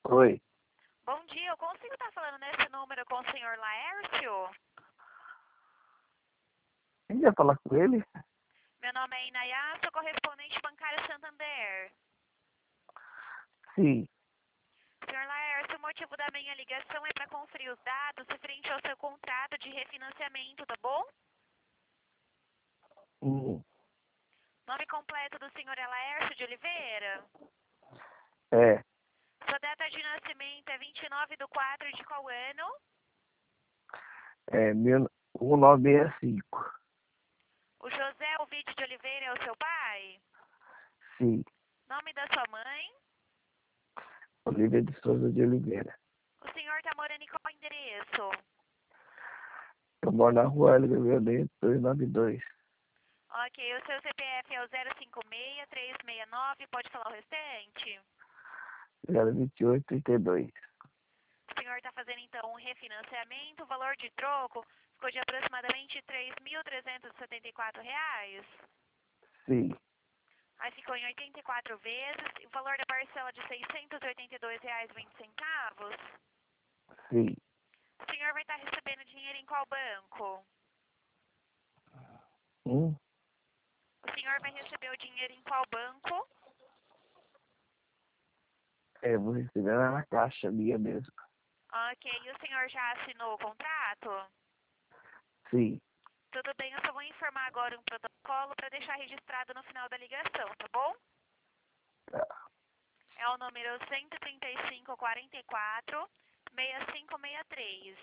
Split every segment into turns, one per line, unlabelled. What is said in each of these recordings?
Oi,
Bom dia, eu consigo estar falando nesse número com o senhor Laércio?
quem quer falar com ele?
Meu nome é Inayá, sou correspondente bancário Santander.
Sim,
Senhor Laércio, o motivo da minha ligação é para conferir os dados referente ao seu contrato de refinanciamento, tá bom?
hum,
Nome completo do senhor é Laércio de Oliveira.
é,
Sua data de nascimento é 29/4 de qual ano?
é 1965.
O José Ovidio de Oliveira é o seu pai?
Sim,
Nome da sua mãe?
Olivia de Souza de Oliveira.
O senhor está morando em qual endereço?
Eu moro na rua Hélio Violeta 292,
Ok, o seu CPF é o 056-369, pode falar o restante?
02832.
O senhor está fazendo então um refinanciamento, o valor de troco ficou de aproximadamente R$ 3.374.
Sim,
Aí ficou em 84 vezes, e o valor da parcela de R$ 682,20.
sim.
O senhor vai estar recebendo dinheiro em qual banco?
Hum,
O senhor vai receber o dinheiro em qual banco?
vou receber na caixa minha mesmo.
Ok, e o senhor já assinou o contrato?
Sim,
Tudo bem, eu só vou informar agora um protocolo para deixar registrado no final da ligação, tá bom?
tá,
É o número 13544-6563.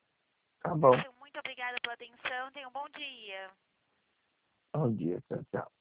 tá bom.
Muito obrigada pela atenção, tenha um bom dia.
Bom dia, tchau, tchau.